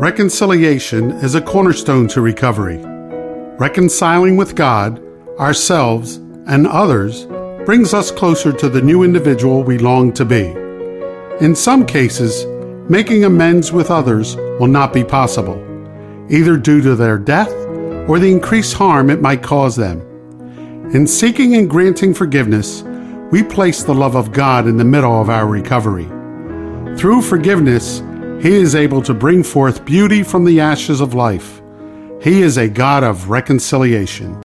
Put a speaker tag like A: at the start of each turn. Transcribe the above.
A: Reconciliation is a cornerstone to recovery. Reconciling with God, ourselves, and others brings us closer to the new individual we long to be. In some cases, making amends with others will not be possible, either due to their death or the increased harm it might cause them. In seeking and granting forgiveness, we place the love of God in the middle of our recovery. Through forgiveness, He is able to bring forth beauty from the ashes of life. He is a God of reconciliation.